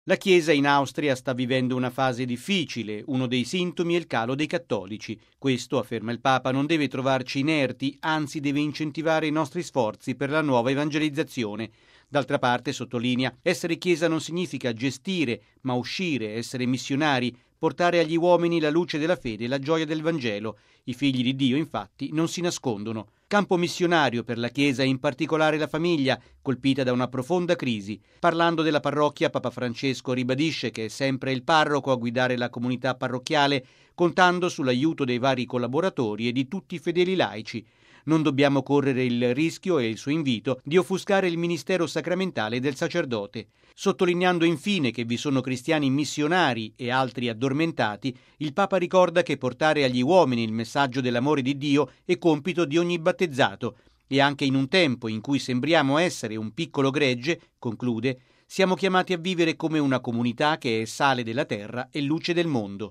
La Chiesa in Austria sta vivendo una fase difficile, uno dei sintomi è il calo dei cattolici. Questo, afferma il Papa, non deve trovarci inerti, anzi deve incentivare i nostri sforzi per la nuova evangelizzazione. D'altra parte, sottolinea, essere Chiesa non significa gestire, ma uscire, essere missionari, portare agli uomini la luce della fede e la gioia del Vangelo. I figli di Dio, infatti, non si nascondono. Campo missionario per la Chiesa e in particolare la famiglia, colpita da una profonda crisi. Parlando della parrocchia, Papa Francesco ribadisce che è sempre il parroco a guidare la comunità parrocchiale, contando sull'aiuto dei vari collaboratori e di tutti i fedeli laici. Non dobbiamo correre il rischio, e il suo invito, di offuscare il ministero sacramentale del sacerdote. Sottolineando infine che vi sono cristiani missionari e altri addormentati, il Papa ricorda che portare agli uomini il messaggio dell'amore di Dio è compito di ogni battezzato e anche in un tempo in cui sembriamo essere un piccolo gregge, conclude, siamo chiamati a vivere come una comunità che è sale della terra e luce del mondo.